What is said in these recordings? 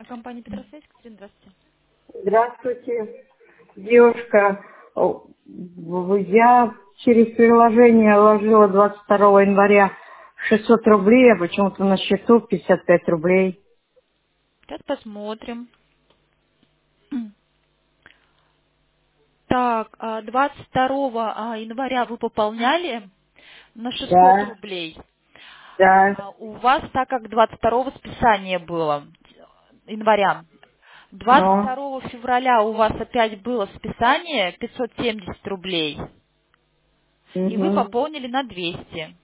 Компания Петросвязь, Катерина, здравствуйте. Здравствуйте, девушка. Я через приложение ложила 22 января 600 рублей, а почему-то на счету 55 рублей. Сейчас посмотрим. Так, 22 января вы пополняли на 600 Да, рублей. да, У вас, так как 22 списание было, января, но, 22 февраля у вас опять было списание 570 рублей, и вы мгм. пополнили на 200.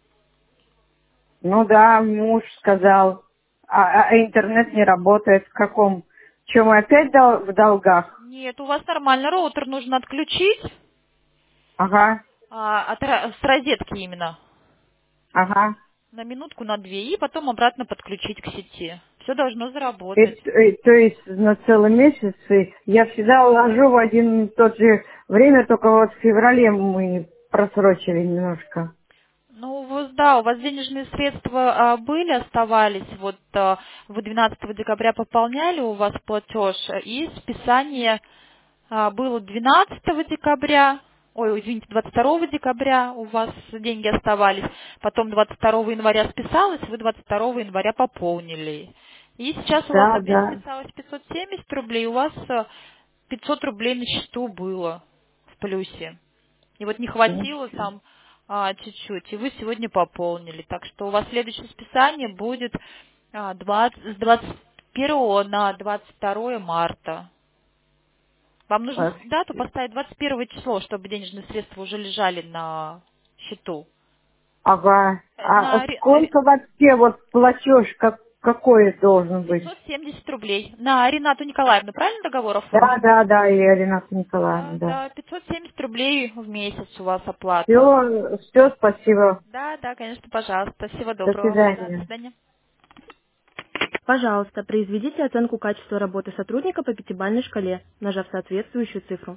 Ну да, муж сказал, а интернет не работает. В каком? Чем мы опять в долгах? Нет, у вас нормально, роутер нужно отключить, Ага, с розетки именно. ага. На минутку, на две, и потом обратно подключить к сети. Все должно заработать. То есть на целый месяц я всегда ложу в один и тот же время, только вот в феврале мы просрочили немножко. Ну, да, у вас денежные средства были, оставались, вы 12 декабря пополняли у вас платеж, и списание было 12 декабря, ой, извините, 22 декабря у вас деньги оставались, потом 22 января списалось, вы 22 января пополнили. И сейчас у вас Да, опять да. списалось 570 рублей, у вас 500 рублей на счету было в плюсе. И вот не Ну, хватило всё. там чуть-чуть, и вы сегодня пополнили. Так что у вас следующее списание будет с 21 на 22 марта. Вам нужно А, дату поставить 21 число, чтобы денежные средства уже лежали на счету. Ага. А На сколько вообще вот платеж, какой должен быть? 570 рублей. На Ренату Николаевну, правильно договор Да, оформлен? да, да, я Рената Да, Николаевна, да. да, 570 рублей в месяц у вас оплата. Все, спасибо. Да, да, конечно, пожалуйста. Всего До доброго. Да, до свидания. свидания. Пожалуйста, произведите оценку качества работы сотрудника по пятибалльной шкале, нажав соответствующую цифру.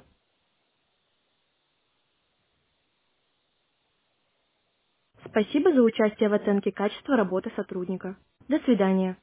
Спасибо за участие в оценке качества работы сотрудника. До свидания.